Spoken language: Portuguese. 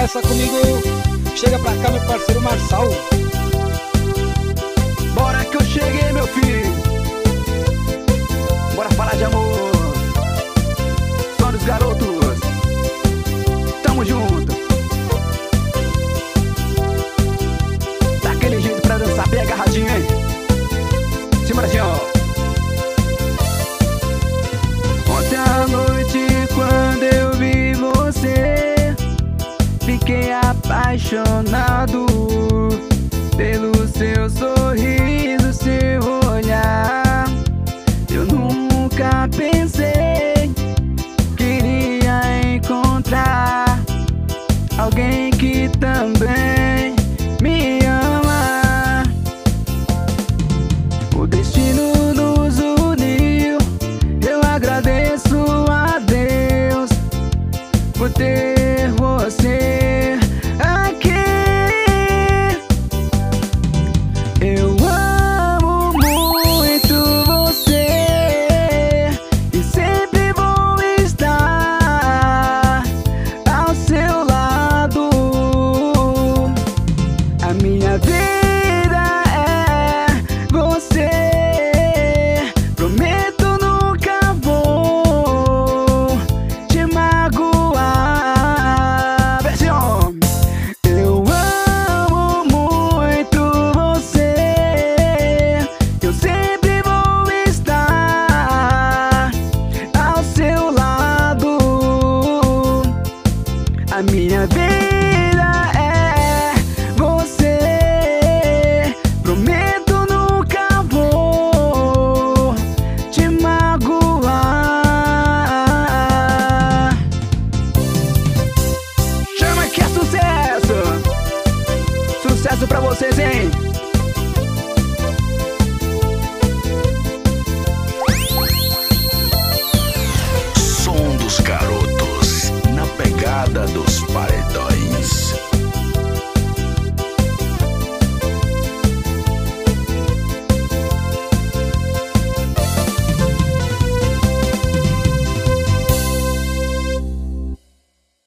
dançar essa comigo. Chega pra cá, meu parceiro Marçal. Bora que eu cheguei, meu filho. Bora falar de amor. Só dos garotos. Tamo junto. Daquele jeito pra dançar bem agarradinho, hein? Simbora, ó. Ontem à noite, quando eu vi você, fiquei apaixonado.